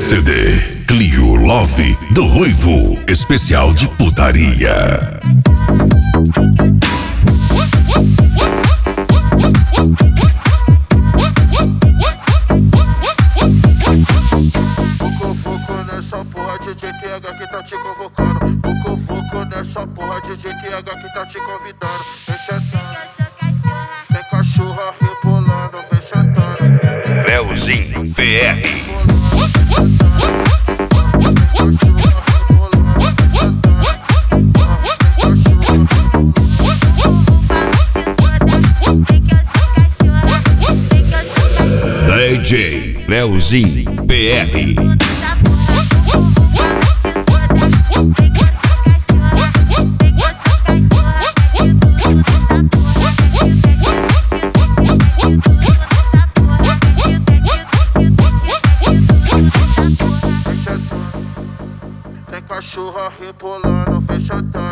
CD Clio Love do Ruivo, especial de putaria. Nessa porra, DJ QH que tá te convocando. Vucu nessa porra, DJ QH que tá te convidando. Vem sentando, tem cachorra rebolando, vem sentando. Leozinho PR. DJ Leozinho PR. Tem cachorra rebolando, vem sentando.